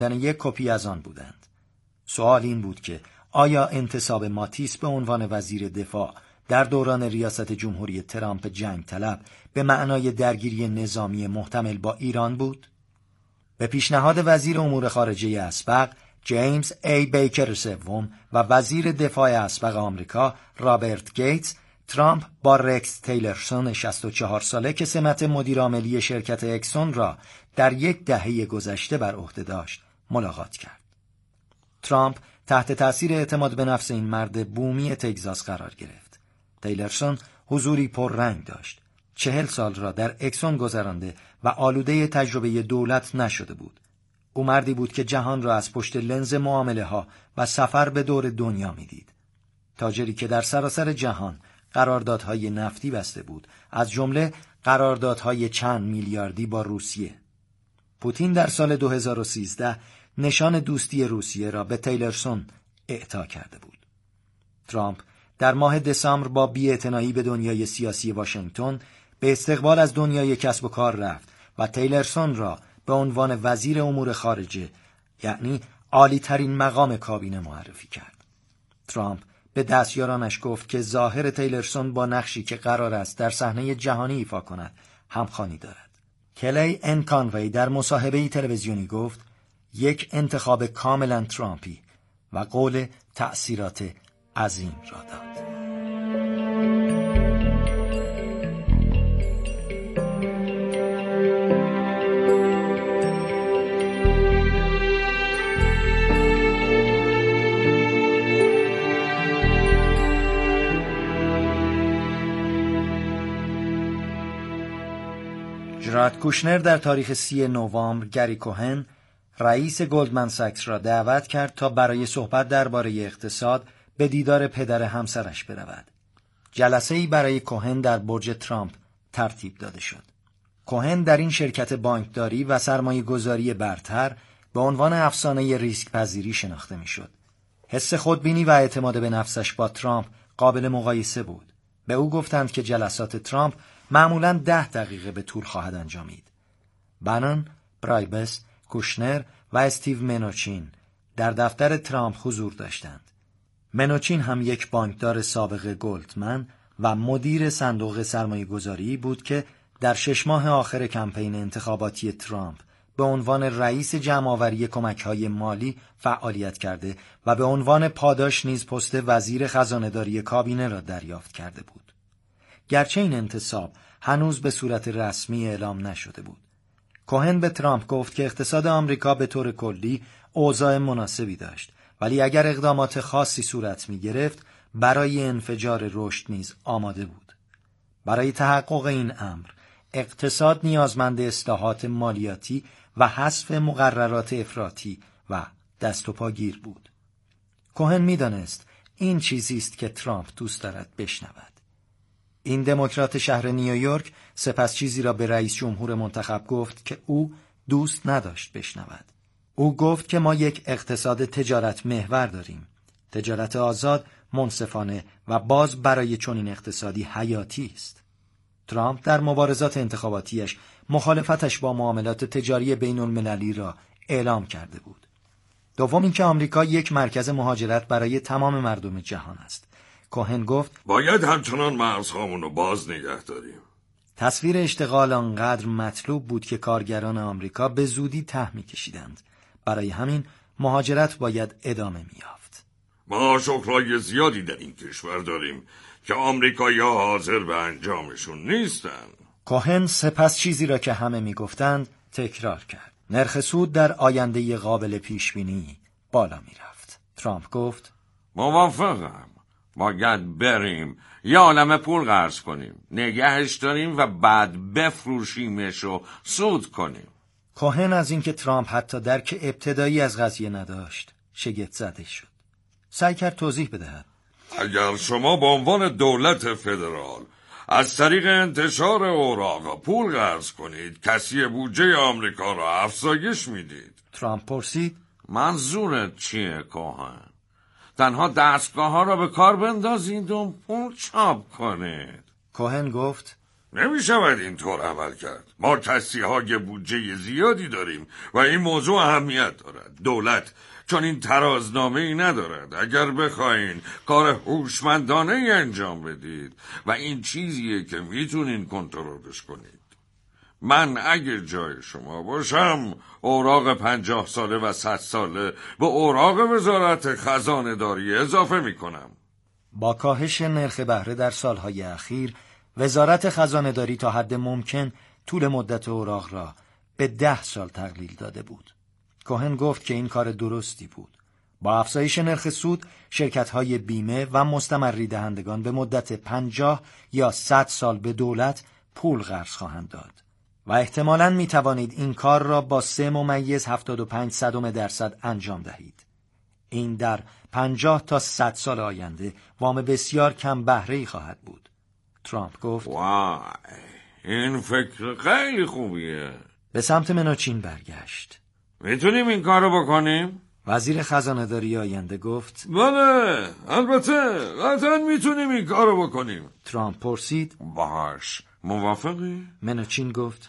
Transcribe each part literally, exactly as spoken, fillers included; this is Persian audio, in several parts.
یک کپی از آن بودند. سوال این بود که آیا انتصاب ماتیس به عنوان وزیر دفاع در دوران ریاست جمهوری ترامپ جنگ طلب به معنای درگیری نظامی محتمل با ایران بود؟ به پیشنهاد وزیر امور خارجه اسبق جیمز ای بیکر سوم و وزیر دفاع اسبق آمریکا رابرت گیتس، ترامپ با رکس تیلرسون شصت و چهار ساله که سمت مدیر عاملی شرکت اکسون را در یک دهه گذشته بر عهده داشت ملاقات کرد. ترامپ تحت تأثیر اعتماد به نفس این مرد بومی تگزاس قرار گرفت. تیلرسون حضوری پررنگ داشت. چهل سال را در اکسون گذرانده و آلوده تجربه دولت نشده بود. او مردی بود که جهان را از پشت لنز معامله ها و سفر به دور دنیا میدید. تاجری که در سراسر جهان قراردادهای نفتی بسته بود، از جمله قراردادهای چند میلیاردی با روسیه. پوتین در سال دو هزار و سیزده نشان دوستی روسیه را به تیلرسون اعطا کرده بود. ترامپ در ماه دسامبر با بی‌اعتنایی به دنیای سیاسی واشنگتن به استقبال از دنیای کسب و کار رفت و تیلرسون را به عنوان وزیر امور خارجه، یعنی عالی ترین مقام کابینه معرفی کرد. ترامپ به دستیارانش گفت که ظاهر تیلرسون با نقشی که قرار است در صحنه جهانی ایفا کند همخوانی دارد. کلی ان کانوی در مصاحبه‌ای تلویزیونی گفت یک انتخاب کاملا ترامپی و قول تأثیرات عظیم را داد. جراد کوشنر در تاریخ سی نوامبر گری کوهن رئیس گلدمن ساکس را دعوت کرد تا برای صحبت درباره اقتصاد به دیدار پدر همسرش برود. جلسه‌ای برای کوهن در برج ترامپ ترتیب داده شد. کوهن در این شرکت بانکداری و سرمایه‌گذاری برتر به عنوان افسانه ریسک پذیری شناخته می‌شد. حس خودبینی و اعتماد به نفسش با ترامپ قابل مقایسه بود. به او گفتند که جلسات ترامپ معمولاً ده دقیقه به طول خواهد انجامید. بنان، برایبس، کوشنر و استیو منوچین در دفتر ترامپ حضور داشتند. منوچین هم یک بانکدار سابق گلدمن و مدیر صندوق سرمایه‌گذاری بود که در شش ماه آخر کمپین انتخاباتی ترامپ به عنوان رئیس جمع‌آوری کمک‌های مالی فعالیت کرده و به عنوان پاداش نیز پست وزیر خزانه‌داری کابینه را دریافت کرده بود. گرچه این انتصاب هنوز به صورت رسمی اعلام نشده بود. کوهن به ترامپ گفت که اقتصاد آمریکا به طور کلی اوضاع مناسبی داشت، ولی اگر اقدامات خاصی صورت می گرفت برای انفجار رشد نیز آماده بود. برای تحقق این امر اقتصاد نیازمند اصلاحات مالیاتی و حذف مقررات افراطی و دست و پاگیر بود. کوهن می دانست این چیزی است که ترامپ دوست دارد بشنود. این دموکرات شهر نیویورک سپس چیزی را به رئیس جمهور منتخب گفت که او دوست نداشت بشنود. او گفت که ما یک اقتصاد تجارت محور داریم. تجارت آزاد، منصفانه و باز برای چنین اقتصادی حیاتی است. ترامپ در مبارزات انتخاباتیش مخالفتش با معاملات تجاری بین المللی را اعلام کرده بود. دوم اینکه آمریکا یک مرکز مهاجرت برای تمام مردم جهان است. کوهن گفت باید همچنان مرزهامون رو باز نگه داریم. تصویر اشتغال آنقدر مطلوب بود که کارگران آمریکا به زودی ته می‌کشیدند. برای همین مهاجرت باید ادامه می‌یافت. ما شغلای زیادی در این کشور داریم که آمریکایی‌ها حاضر به انجامشون نیستن. کوهن سپس چیزی را که همه می‌گفتند تکرار کرد. نرخ سود در آینده قابل پیش‌بینی بالا می‌رفت. ترامپ گفت موافقم. باید بریم یه عالمه پول قرض کنیم، نگهش داریم و بعد بفروشیمش و سود کنیم. کوهن از اینکه ترامپ حتی درک ابتدایی از قضیه نداشت شگفت زده شد. سعی کرد توضیح بدهد. اگر شما به عنوان دولت فدرال از طریق انتشار اوراق پول قرض کنید، کسی بودجه آمریکا را افزایش میدید. ترامپ پرسید منظورت چیه کوهن؟ تنها دستگاه ها را به کار بندازید و پول چاپ کنید. کوهن گفت نمی شود اینطور عمل کرد. ما کسی های بودجه زیادی داریم و این موضوع اهمیت دارد. دولت چون این ترازنامه ای ندارد. اگر بخواین کار هوشمندانه ای انجام بدید و این چیزیه که میتونین کنترلش کنید. من اگر جای شما باشم اوراق پنجاه ساله و صد ساله به اوراق وزارت خزانه داری اضافه میکنم. با کاهش نرخ بهره در سالهای اخیر، وزارت خزانه داری تا حد ممکن طول مدت اوراق را به ده سال تقلیل داده بود. کوهن گفت که این کار درستی بود. با افزایش نرخ سود، شرکت‌های بیمه و مستمری دهندگان به مدت پنجاه یا صد سال به دولت پول قرض خواهند داد و احتمالاً می توانید این کار را با سه ممیز هفتاد و پنج صدم درصد انجام دهید. این در پنجاه تا صد سال آینده وام بسیار کم بهره‌ای خواهد بود. ترامپ گفت وای، این فکر خیلی خوبیه. به سمت منوچین برگشت. میتونیم این کارو بکنیم؟ وزیر خزانه داری آینده گفت بله، البته قطعا میتونیم این کارو بکنیم. ترامپ پرسید باهاش موافقی؟ منوچین گفت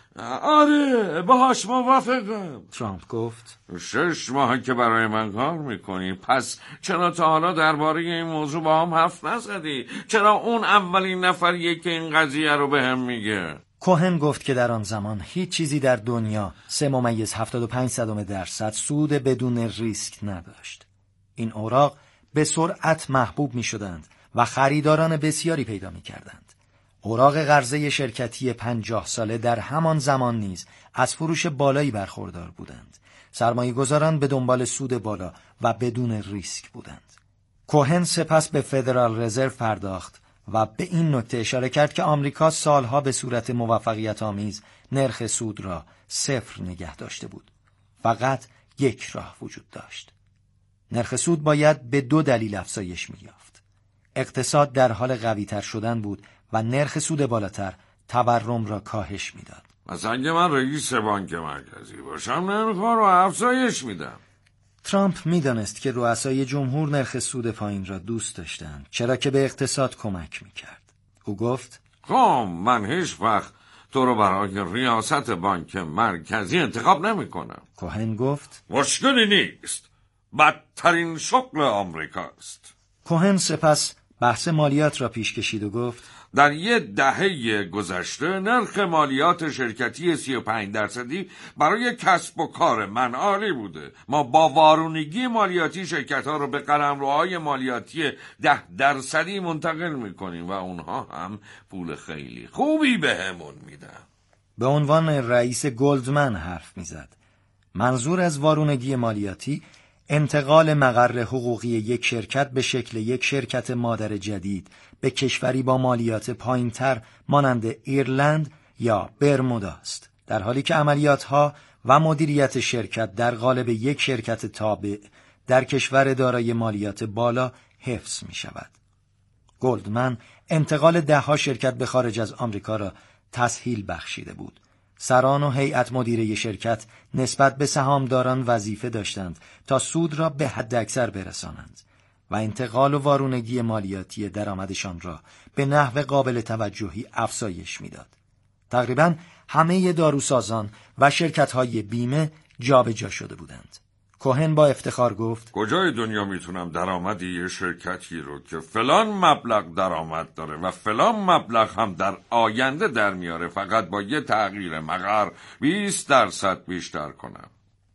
آره، باهاش موافقم. ترامپ گفت شش ماه که برای من کار میکنی، پس چرا تا حالا درباره این موضوع با هم حرف نزدی؟ چرا اون اولین نفریه که این قضیه رو به هم میگه؟ کوهن گفت که در آن زمان هیچ چیزی در دنیا سه ممیز هفتاد و پنج صدم درصد سود بدون ریسک نداشت. این اوراق به سرعت محبوب می شدند و خریداران بسیاری پیدا می کردند. اوراق قرضه شرکتی پنجاه ساله در همان زمان نیز از فروش بالایی برخوردار بودند. سرمایه گذاران به دنبال سود بالا و بدون ریسک بودند. کوهن سپس به فدرال رزرو پرداخت و به این نکته اشاره کرد که آمریکا سالها به صورت موفقیت آمیز نرخ سود را صفر نگه داشته بود. فقط یک راه وجود داشت. نرخ سود باید به دو دلیل افزایش می‌یافت. اقتصاد در حال قوی‌تر شدن بود و نرخ سود بالاتر تورم را کاهش می‌داد. مثلا اگه من رئیس بانک مرکزی باشم نرخ‌ها رو افزایش میدم. ترامپ می‌دانست که رؤسای جمهور نرخ سود پایین را دوست داشتند، چرا که به اقتصاد کمک می‌کرد. او گفت خب من هیچ وقت تو رو برای ریاست بانک مرکزی انتخاب نمی‌کنم. کوهن گفت مشکلی نیست. بدترین شغل آمریکاست. کوهن سپس بحث مالیات را پیش کشید و گفت در یه دهه گذشته نرخ مالیات شرکتی سی و پنج درصدی برای کسب و کار من عالی بوده. ما با وارونگی مالیاتی شرکت ها رو به قلمروهای مالیاتی ده درصدی منتقل میکنیم و اونها هم پول خیلی خوبی به همون میدن. به عنوان رئیس گلدمن حرف میزد. منظور از وارونگی مالیاتی انتقال مقر حقوقی یک شرکت به شکل یک شرکت مادر جدید به کشوری با مالیات پایینتر مانند ایرلند یا برمودا است، در حالی که عملیاتها و مدیریت شرکت در قالب یک شرکت تابع در کشور دارای مالیات بالا حفظ می شود. گلدمن انتقال دهها شرکت به خارج از آمریکا را تسهیل بخشیده بود. سران و هیئت مدیره شرکت نسبت به سهامداران وظیفه داشتند تا سود را به حداکثر برسانند و انتقال و وارونگی مالیاتی درآمدشان را به نحو قابل توجهی افزایش میداد. تقریباً همه داروسازان و شرکت‌های بیمه جابجا شده بودند. کوهن با افتخار گفت کجای دنیا میتونم درآمدی یه شرکتی رو که فلان مبلغ درآمد داره و فلان مبلغ هم در آینده در میاره فقط با یه تغییر مقر بیست درصد بیشتر کنم؟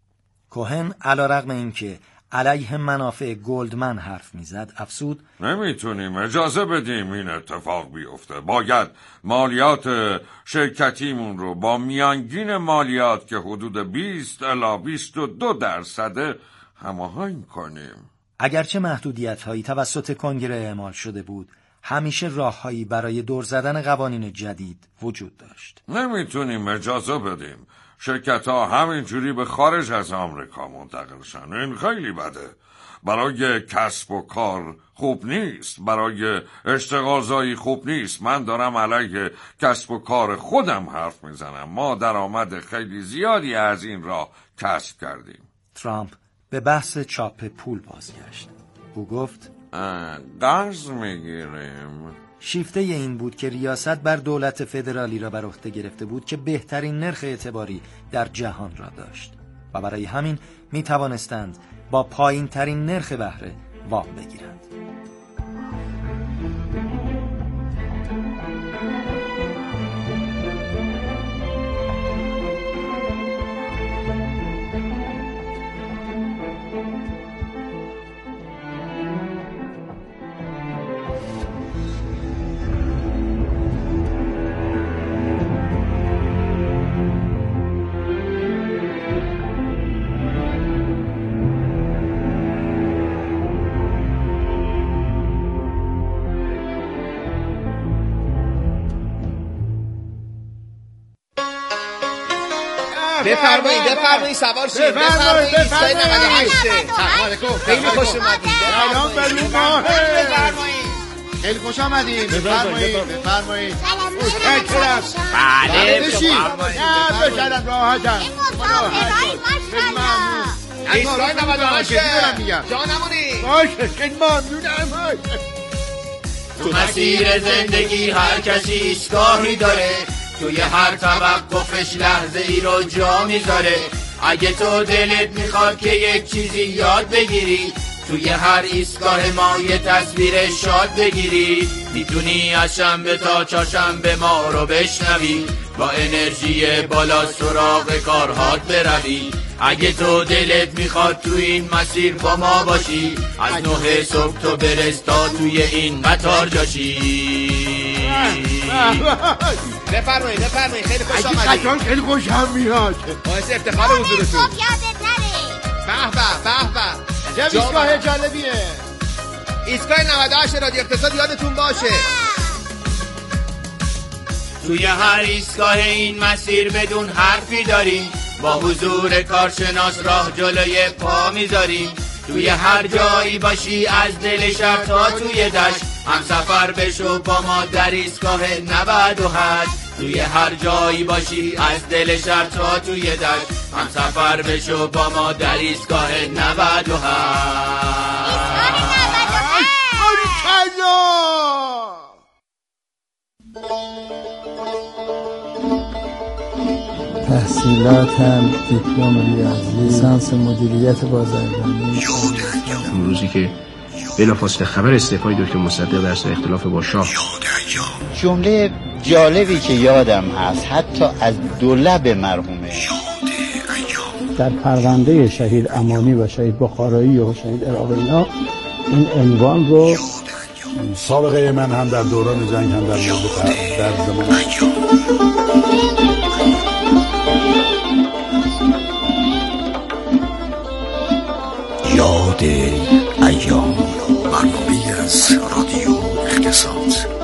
کوهن علیرغم اینکه علیه منافع گلدمن حرف میزد افسود نمیتونیم اجازه بدیم این اتفاق بیفته. باید مالیات شرکتیمون رو با میانگین مالیات که حدود بیست الی بیست و دو درصده هماهنگ کنیم. اگرچه محدودیت‌هایی توسط کنگره اعمال شده بود، همیشه راه‌هایی برای دور زدن قوانین جدید وجود داشت. نمیتونیم اجازه بدیم شرکت ها همینجوری به خارج از آمریکا منتقل شن. این خیلی بده. برای کسب و کار خوب نیست. برای اشتغالزایی خوب نیست. من دارم علیه کسب و کار خودم حرف میزنم. ما درآمد خیلی زیادی از این راه کسب کردیم. ترامپ به بحث چاپ پول بازگشت. او گفت قرض میگیریم شیفته این بود که ریاست بر دولت فدرالی را بر عهده گرفته بود که بهترین نرخ اعتباری در جهان را داشت و برای همین می توانستند با پایین ترین نرخ بهره وام بگیرند. بفرمایید بفرمایید سوار شید بفرمایید بفرمایید خیلی خوش اومدید سلام بر ما بفرمایید خیلی خوش آمدید بفرمایید بفرمایید متشکرم بله بشین بشینم راحتم ایستگاه نود و هشت جا نمونید باشه خیلی ممنونم. تو مسیر زندگی هر کسی ایستگاهی داره، توی هر توقفش لحظه ای رو جا میذاره. اگه تو دلت میخواد که یک چیزی یاد بگیری، توی هر ایستگاه ما یه تصویر شاد بگیری. میتونی از شنبه تا چهارشنبه ما رو بشنوی، با انرژی بالا سراغ کارهات بروی. اگه تو دلت میخواد تو این مسیر با ما باشی، از نه صبح تو برس تا توی این قطار جاشی. بفرمایید بفرمایید خیلی خوش آمدید. قطار خیلی خوش هم میاد، باعث افتخار حضورتون. به به به به چه ایستگاه جالبیه. ایستگاه نود و هشت رادیو اقتصاد یادتون باشه. توی هر ایستگاه این مسیر بدون حرفی داریم، با حضور کارشناس راه جلوی پا میذاریم. توی هر جایی باشی از دل شهر تا توی دشت، هم سفر بشو با ما در ایستگاه نود و هشت. توی هر جایی باشی از دل شهر تا توی دشت، هم سفر بشو با ما در ایستگاه نود و هشت. تحصیلاتم دیپلم ریاضی، لیسانس مدیریت بازرگانی. اون روزی که بلافاصله خبر استعفای دکتر مصدق در سر اختلاف با شاه. جمله جالبی که یادم هست حتی از دو لب مرحومه، در پرونده شهید امانی و شهید بخارایی و شهید عراقی‌ها این عنوان رو، سابقه من هم در دوران جنگ هم در مورد در زمان یاد ایام، برنامه‌ای از رادیو اقتصاد.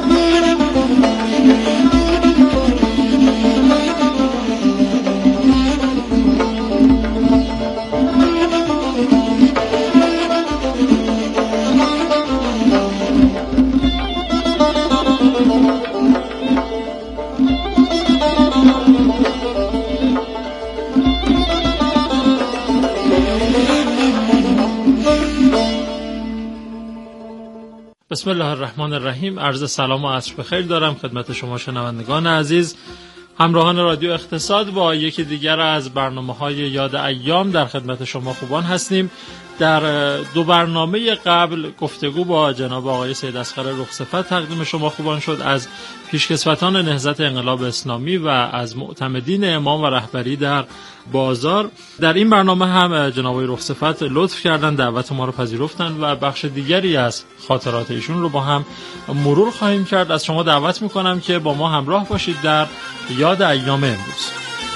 بسم الله الرحمن الرحیم. عرض سلام و عصر بخیر دارم خدمت شما شنوندگان عزیز، همراهان رادیو اقتصاد. با یکی دیگر از برنامه‌های یاد ایام در خدمت شما خوبان هستیم. در دو برنامه قبل گفتگو با جناب آقای سید اصغر رخصفت تقدیم شما خوبان شد از پیشکسوتان نهضت انقلاب اسلامی و از معتمدین امام و رهبری در بازار. در این برنامه هم جناب آقای رخصفت لطف کردن، دعوت ما رو پذیرفتن و بخش دیگری از خاطرات ایشون رو با هم مرور خواهیم کرد. از شما دعوت میکنم که با ما همراه باشید در یاد ایام امروز.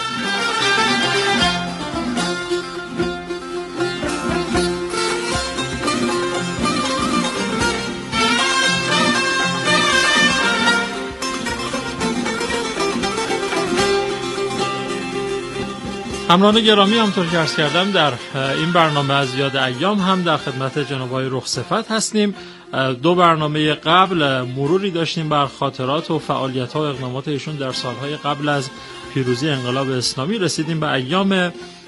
همراهان گرامی، همطور که عرض کردم در این برنامه از یاد ایام هم در خدمت جناب آقای رخصفت هستیم. دو برنامه قبل مروری داشتیم بر خاطرات و فعالیت‌ها و اقدامات ایشون در سالهای قبل از پیروزی انقلاب اسلامی. رسیدیم به ایام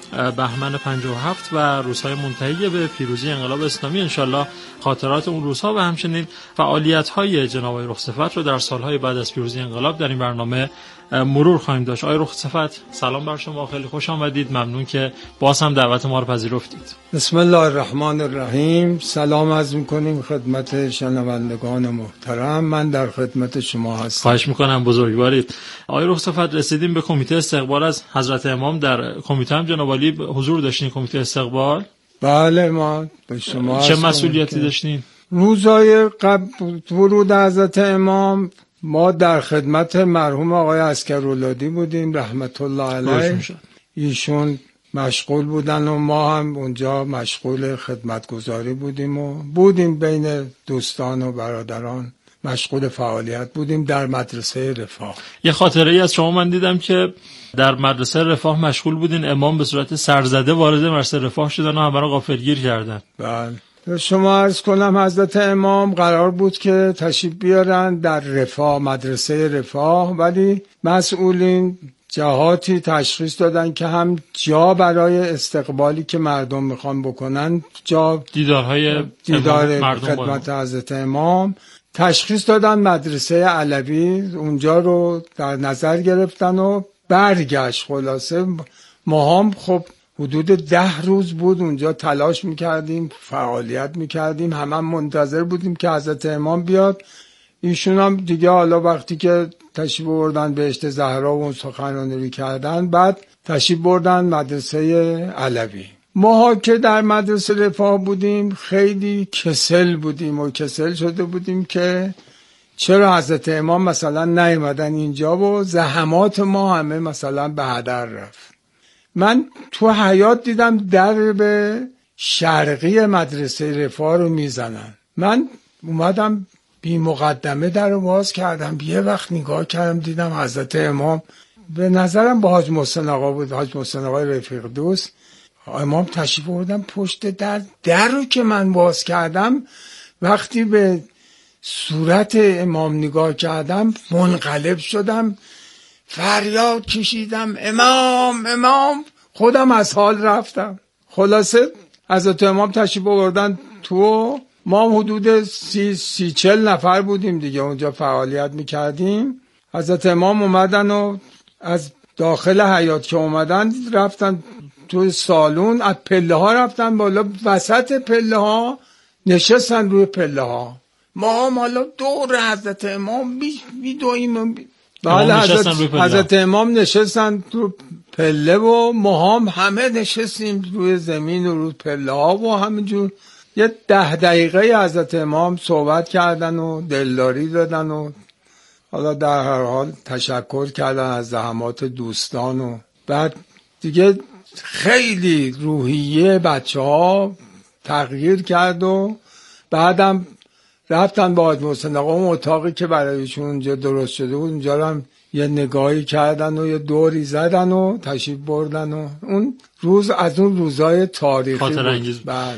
بهمن پنجاه و هفت و روزهای منتهی به پیروزی انقلاب اسلامی. انشالله خاطرات اون روزها و همچنین فعالیت‌های جناب آقای رخصفت رو در سالهای بعد از پیروزی انقلاب در این برنامه مرور خواهیم داشت. آقای رخصفت سلام بر شما، خیلی خوش آمدید، ممنون که باز هم دعوت ما رو پذیرفتید. بسم الله الرحمن الرحیم. سلام عرض می‌کنیم خدمت شنوندگان محترم، من در خدمت شما هستم. خواهش می‌کنم، بزرگوارید. آقای رخصفت رسیدیم به کمیته استقبال از حضرت امام. در کمیته هم جناب عالی حضور داشتین؟ کمیته استقبال؟ بله، ما به شما چه مسئولیتی داشتین؟ روزای قبل ورود حضرت امام ما در خدمت مرحوم آقای عسکرولادی بودیم رحمت الله علیه. ایشون مشغول بودن و ما هم اونجا مشغول خدمتگزاری بودیم و بودیم بین دوستان و برادران مشغول فعالیت بودیم در مدرسه رفاه. یه خاطره ای از شما من دیدم که در مدرسه رفاه مشغول بودین، امام به صورت سرزده وارد مدرسه رفاه شدن و همه را غافلگیر کردن. بله. شما عرض کنم حضرت امام قرار بود که تشریف بیارن در رفاه، مدرسه رفاه، ولی مسئولین جهاتی تشخیص دادن که هم جا برای استقبالی که مردم میخوان بکنن، جا دیدارهای دیدار خدمت حضرت امام، تشخیص دادن مدرسه علوی، اونجا رو در نظر گرفتن و برگشت. خلاصه ما هم خب حدود ده روز بود اونجا تلاش میکردیم، فعالیت میکردیم، همه هم منتظر بودیم که حضرت امام بیاد. ایشون هم دیگه حالا وقتی که تشریف بردن بهشت زهرا و اون سخنرانی کردن، بعد تشریف بردن مدرسه علوی. ما که در مدرسه رفاه بودیم خیلی کسل بودیم و کسل شده بودیم که چرا حضرت امام مثلا نیومدن اینجا و زحمات ما همه مثلا به هدر رفت. من تو حیاط دیدم در به شرقی مدرسه رفاه رو میزنن. من اومدم بی مقدمه در رو باز کردم، یه وقت نگاه کردم دیدم حضرت امام، به نظرم با حاج محسن آقا بود، حاج محسن آقای رفیق دوست. امام تشریف آوردن پشت در. در رو که من باز کردم، وقتی به صورت امام نگاه کردم منقلب شدم، فریاد کشیدم امام امام، خودم از حال رفتم. خلاصه حضرت امام تشریف آوردن تو، ما حدود سی, سی چل نفر بودیم دیگه اونجا فعالیت میکردیم. حضرت امام اومدن و از داخل حیاط که اومدن رفتن تو سالون، از پله ها رفتن بالا، وسط پله ها نشستن روی پله ها. ما هم حالا دور حضرت امام میدویم. بله، حضرت, حضرت امام نشستن تو پله و ما هم همه نشستیم روی زمین و روی پله ها و همینجور یه ده دقیقه حضرت امام صحبت کردن و دلداری دادن و حالا در هر حال تشکر کردن از زحمات دوستان و بعد دیگه خیلی روحیه بچه ها تغییر کرد و بعدم رفتن با حاج محسن آقا اون اتاقی که برایشون اونجا درست شده بود اونجا هم یه نگاهی کردن و یه دوری زدن و تشریف بردن و اون روز از اون روزای تاریخی خاطر انگیز. بله.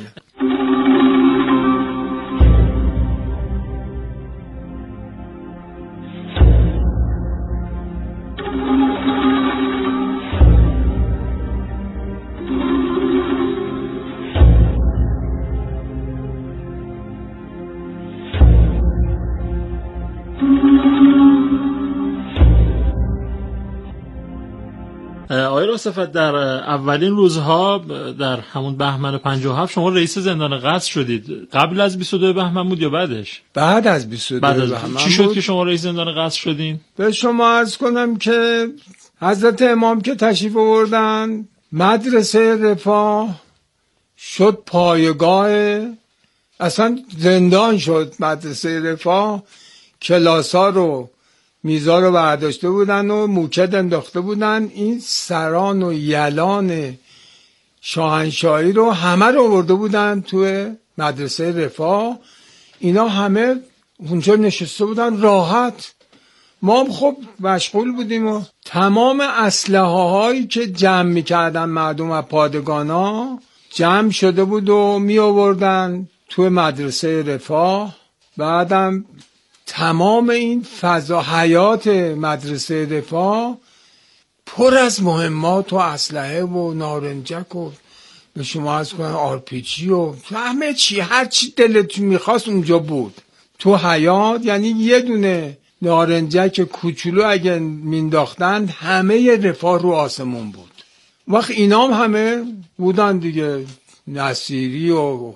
آقای رخصفت در اولین روزها در همون بهمن پنجاه و هفت شما رئیس زندان قصر شدید. قبل از بیست و دو بهمن بود یا بعدش؟ بعد از بیست و دو بهمن. چی شد که شما رئیس زندان قصر شدین؟ به شما عرض کنم که حضرت امام که تشریف آوردن مدرسه رفاه شد پایگاه، اصلا زندان شد مدرسه رفاه. کلاسا رو میزا رو برداشته بودن و موکد انداخته بودن، این سران و یلان شاهنشاهی رو همه رو آورده بودن توی مدرسه رفاه. اینا همه اونجا نشسته بودن راحت. ما هم خب مشغول بودیم و تمام اسلحه هایی که جمع میکردن مردم و پادگانا جمع شده بود و می آوردن توی مدرسه رفاه. بعدم تمام این فضا حیات مدرسه رفاه پر از مهمات و اسلحه و نارنجک و به شما از کنم آرپیجی و همه چی، هر چی دلتون میخواست اونجا بود تو حیاط. یعنی یه دونه نارنجک کوچولو اگه مینداختن همه رفاه رو آسمون بود. وقت اینام همه بودن دیگه، نصیری و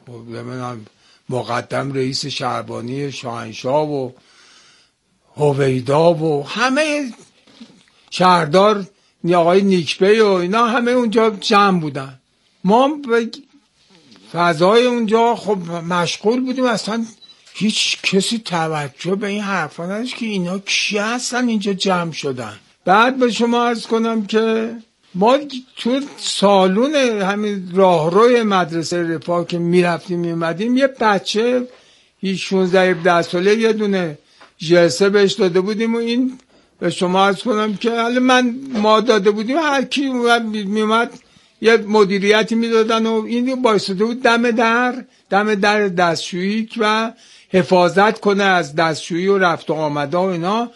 مقدم رئیس شهربانی شاهنشاه و هویدا و همه شهردار آقای نیکبی و اینا همه اونجا جمع بودن. ما به فضای اونجا خب مشغول بودیم، اصلا هیچ کسی توجه به این حرفا نداشت که اینا کی هستن اینجا جمع شدن. بعد به شما عرض کنم که ما تو سالون همین راهروی مدرسه رفاه که میرفتیم میومدیم، یه بچه شانزده هفده ساله یه دونه جلسه بهش داده بودیم و این به شما عرض کنم که حالا من ما داده بودیم، هر کی میومد یه مدیریتی میدادن و این بایستاده بود دم در دم در دستشویی و حفاظت کنه از دستشویی و رفت و آمده و اینا.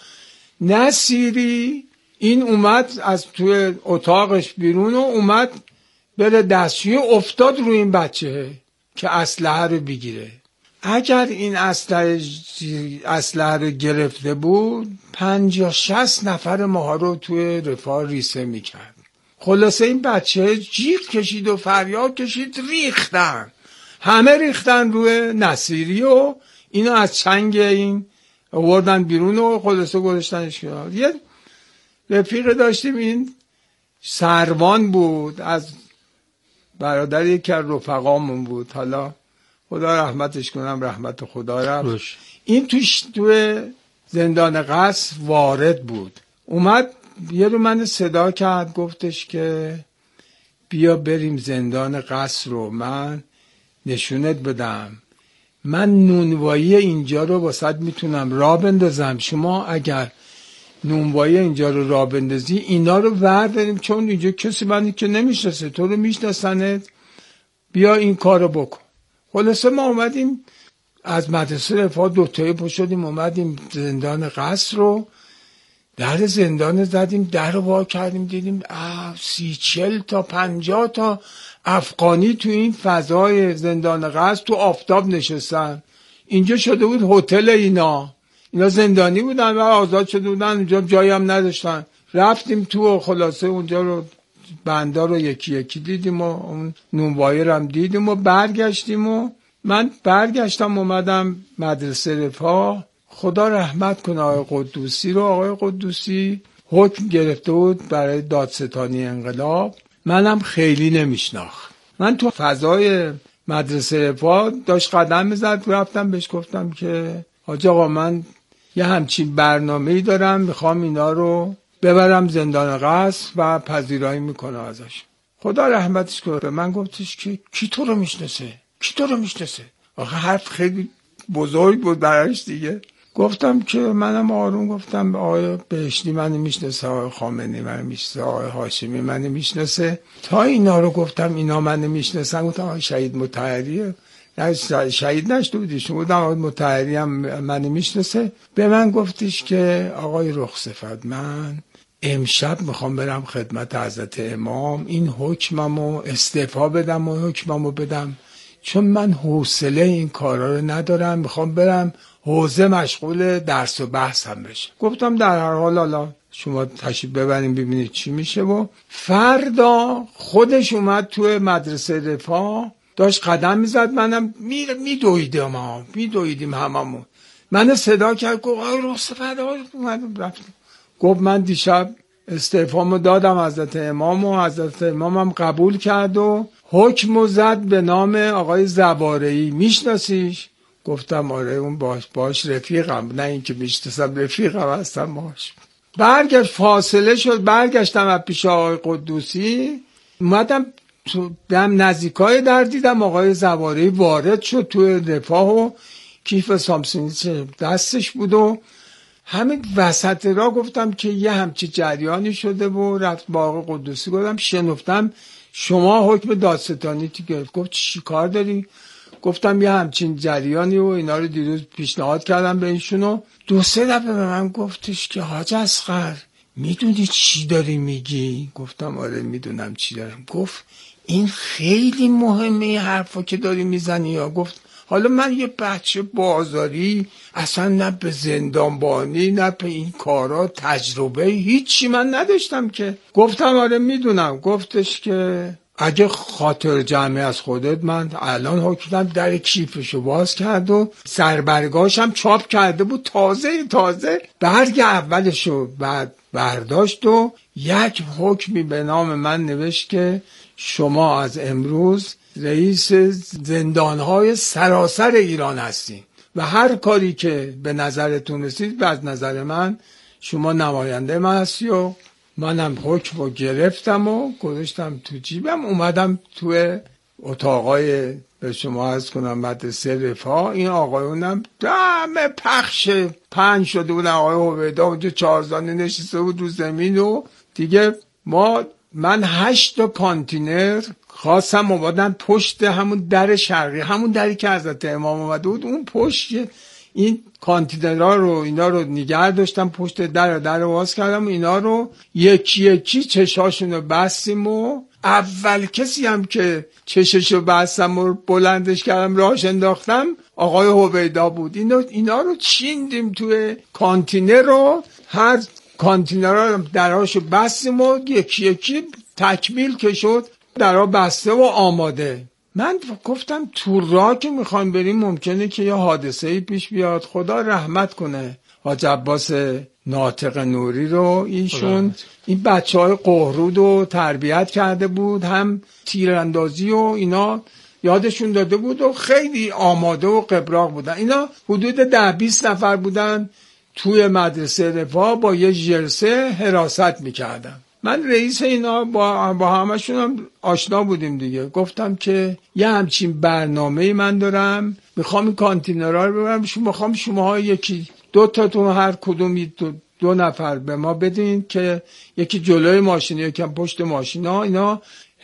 نصیری این اومد از توی اتاقش بیرون و اومد بره دستشویی، افتاد روی این بچه که اسلحه رو بگیره. اگر این اسلحه اسلحه رو گرفته بود پنجاه شصت نفر ما رو توی رفاه ریسه میکرد. خلاصه این بچه جیغ کشید و فریاد کشید، ریختن، همه ریختن روی نصیری و اینو از چنگ این آوردن بیرون و خلاصه گذاشتنش کنار. یه رفیق داشتیم، این سروان بود، از برادر یکی از رفقامون بود، حالا خدا رحمتش کنم، رحمت خدا رفت. این توش توی زندان قصر وارد بود، اومد یه رو من صدا کرد، گفتش که بیا بریم زندان قصر رو من نشونت بدم، من نونوایی اینجا رو واسط میتونم راه بندازم، شما اگر نونوایی اینجا رو راه بندازی اینا رو برداریم، چون اینجا کسی من که نمیشناسه، تو رو میشناسنت، بیا این کارو بکن. خلاصه ما اومدیم از مدرسه رفاه دوتایی پا شدیم، اومدیم زندان قصر رو، در زندان زدیم، در رو وا کردیم، دیدیم سی چل تا پنجاه تا افغانی تو این فضای زندان قصر تو آفتاب نشستن. اینجا شده بود هتل اینا، اینا زندانی بودن و آزاد شده بودن، اونجا جایی هم نداشتن. رفتیم تو و خلاصه اونجا رو بندا رو یکی یکی دیدیم و اون نونوایی رو هم دیدیم و برگشتیم و من برگشتم اومدم مدرسه رفاه. خدا رحمت کنه آقای قدوسی رو. آقای قدوسی حکم گرفته بود برای دادستانی انقلاب، منم خیلی نمیشناخت. من تو فضای مدرسه رفاه داشت قدم میزد، رفتم بهش گفتم که حاج آقا من یه همچین برنامه‌ای دارم، میخوام اینا رو ببرم زندان قصر و پذیرایی میکنه ازش. خدا رحمتش کنه. من گفتش که کی تو رو میشناسه؟ کی تو رو میشناسه؟ آخه حرف خیلی بزرگ بود براش دیگه. گفتم که منم آروم گفتم آقای بهشتی منو میشناسه، آقای خامنه‌ای منو میشناسه، آقای هاشمی منو میشناسه. تا اینا رو گفتم اینا منو میشناسن، گفتم آقای شهید مطهری نه شهید نشده بودی شما، گفتم آقای مطهری هم منو میشناسه. به من گفتش که آقای رخصفت من امشب میخوام برم خدمت حضرت امام، این حکممو استعفا بدم و حکممو بدم، چون من حوصله این کارا رو ندارم، میخوام برم حوزه مشغول درس و بحث هم بشه. گفتم در هر حال حالا شما تشریف ببریم ببینید چی میشه. و فردا خودش اومد توی مدرسه رفاه، داشت قدم میزد، منم میدویدم ما میدویدیم هممون. من صدا کرد، گفت آقای رخصفت اومد رفتم. گفت من دیشب استعفامو دادم حضرت امام و حضرت امامم قبول کرد و حکمو زد به نام آقای زوارعی، میشناسیش؟ گفتم آره اون باش باش رفیقم، نه اینکه میشناسم، رفیقم هستم باش. برگشت فاصله شد، برگشتم از پیش آقای قدوسی، اومدم تو دم نزدیکای در دیدم آقای زوارعی وارد شد توی رفاه و کیف سامسونی دستش بود و همین وسط را گفتم که یه همچی جریانی شده و رفت با آقای قدوسی گفتم شنفتم شما حکم دادستانی تو گرفت. گفت چی کار داری؟ گفتم یه همچین جریانی و اینا رو دیروز پیشنهاد کردم به ایشونو. دو سه دفعه به من گفتش که حاج اصغر میدونی چی داری میگی؟ گفتم آره میدونم چی دارم. گفت این خیلی مهمه این حرفا که داری میزنی. یا گفت حالا من یه بچه بازاری، اصلا نه به زندانبانی نه به این کارا تجربه هیچی من نداشتم که. گفتم آره میدونم. گفتش که اگه خاطر جمعی از خودت، من الان حکمم در کیفشو باز کرد و سربرگاشم چاپ کرده بود، تازه تازه برگ اولشو بعد برداشت و یک حکمی به نام من نوشت که شما از امروز رئیس زندانهای سراسر ایران هستین و هر کاری که به نظرتون رسید و از نظر من شما نماینده من هستی. و منم حکم رو گرفتم و گذاشتم تو جیبم، اومدم توی اتاقای به شما عرض کنم مدرسه رفاه. این آقایونم دم پخش پنج شده بودن، آقای هویدا اونجا چهارزانه نشسته بود رو زمین و دیگه ما من هشت تا کانتینر خواستم اومدن پشت همون در شرقی، همون دری که حضرت امام اومده بود، اون پشت این کانتینرها رو اینا رو نگه داشتم پشت در در باز کردم، اینا رو یکی یکی چشاشون رو بستیم و اول کسی هم که چششو بستم و بلندش کردم راهش انداختم آقای هویدا بود. اینا اینا رو چیندیم توی کانتینر رو، هر کانتینر رو دراشو بستیم و یکی یکی تکمیل که شد درها بسته و آماده. من گفتم تو راه که میخوایم بریم ممکنه که یه حادثه‌ای پیش بیاد، خدا رحمت کنه حاج عباس ناطق نوری رو. ایشون این بچه های قهرود رو تربیت کرده بود، هم تیراندازی و اینا یادشون داده بود و خیلی آماده و قبراق بودن. اینا حدود ده بیست نفر بودن توی مدرسه رفاه با یه جرسه حراست میکردن. من رئیس اینا با, با همشون هم آشنا بودیم دیگه. گفتم که یه همچین برنامه من دارم، میخوام این کانتینرها رو ببرم، شما میخوام شماها یکی دو تاتون هر کدومی دو, دو نفر به ما بدین که یکی جلوی ماشین یکم پشت ماشینا اینا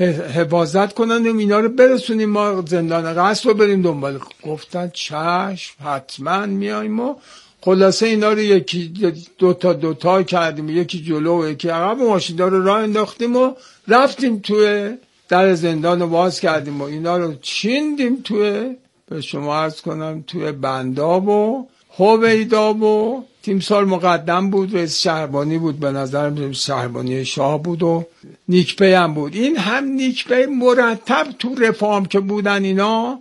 حفاظت کنن و اینا رو برسونیم ما زندان قصر رو بریم دنبال. گفتن چشم حتما میایم و خلاصه اینا رو یکی دو تا دو تا کردیم، یکی جلو و یکی عقب، ماشین رو راه انداختیم و رفتیم توی در زندان رو باز کردیم و اینا رو چیندیم توی به شما عرض کنم توی بنداب و هویدا و تیمسار مقدم بود، رئیس شهربانی بود، به نظرم شهربانی شاه بود و نیکپی هم بود. این هم نیکپی مرتب تو رفاه که بودن اینا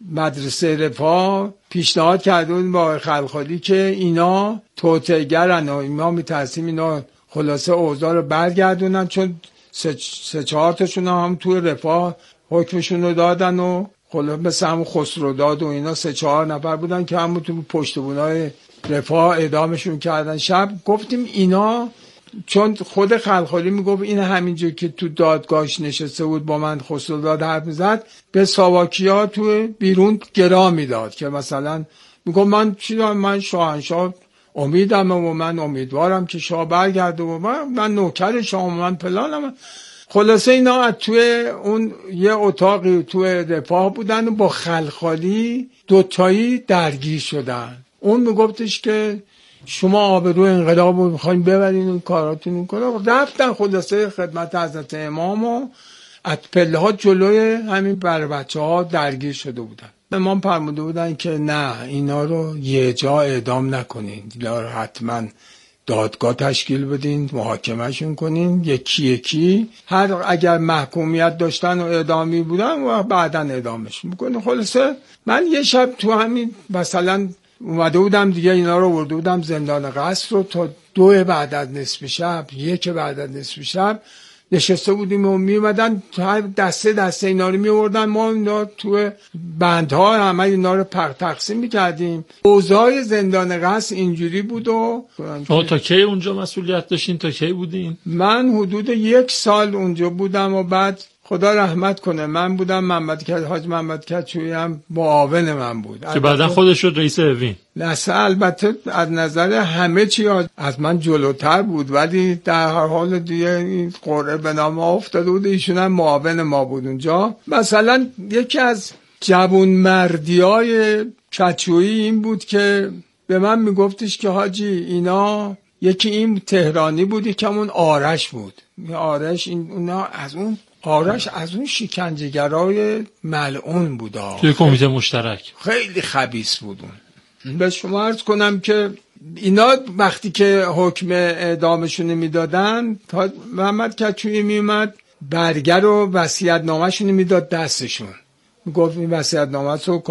مدرسه رفاه پیشنهاد کرده بود با خلخالی که اینا توطئه‌گرن و ما می‌ترسیم اینا خلاصه اوضاع رو برگردونن، چون سه, سه چهار تاشون هم تو رفاه حکمشون رو دادن و خلاصه مثل همون خسروداد و اینا سه چهار نفر بودن که همون تو پشتبونای رفاه اعدامشون کردن. شب گفتیم اینا، چون خود خلخالی میگفت این همینجور که تو دادگاهش نشسته بود با من خسروداد حرف میزد به ساواکیا تو بیرون گرا میداد که مثلا میگفت من چی دارم، من شاهنشاه امیدم و من امیدوارم که شاه برگرده و من, من نوکر شاه و من پلانم. خلاصه اینا توی اون یه اتاقی توی رفاه بودن و با خلخالی دوتایی درگیر شدن. اون میگفتش که شما آبروی انقلاب رو میخواین ببرین اون کاراتون کنه. رفتن خلاصه خدمت حضرت امام و از پله ها جلوی همین بر بچه ها درگیر شده بودن. امام فرموده بودن که نه اینا رو یه جا اعدام نکنین، اینا رو حتما دادگاه تشکیل بدین، محاکمهشون کنین یکی یکی، هر اگر محکومیت داشتن و اعدامی بودن و بعدا اعدامشون میکنین. خلاصه من یه شب تو همین مثلا اومده بودم دیگه، اینا رو ورده بودم زندان قصر رو تا دو بعد از نصف شب یک بعد از نصف شب نشسته بودیم و میومدن دسته دسته اینا رو میوردن، ما اینا تو بندها همه اینا رو پر تقسیم میکردیم. اوضاع زندان قصر اینجوری بود. و تا کی اونجا مسئولیت داشتین؟ تا کی بودین؟ من حدود یک سال اونجا بودم و بعد خدا رحمت کنه من بودم، محمد کد حاج محمد کدچویی هم معاون من بود که بعدا خودش شد رئیس اوین. لسه البته از نظر همه چی از من جلوتر بود، ولی در هر حال دیگه این قرعه به نام افتاده بود، ایشون هم معاون ما بود اونجا. مثلا یکی از جوون مردیای کدچویی این بود که به من میگفتش که حاجی اینا یکی این تهرانی بود، یکی همون آرش بود. آرش این اونا از اون آرش از اون شکنجهگرای ملعون بود. توی کمیته مشترک خیلی خبیث بود اون. به شما عرض کنم که اینا وقتی که حکم اعدامشون میدادن، تا محمد کچویی میومد برگر و وصیت‌نامه‌شون میداد دستشون، گفت این وصیت‌نامه رو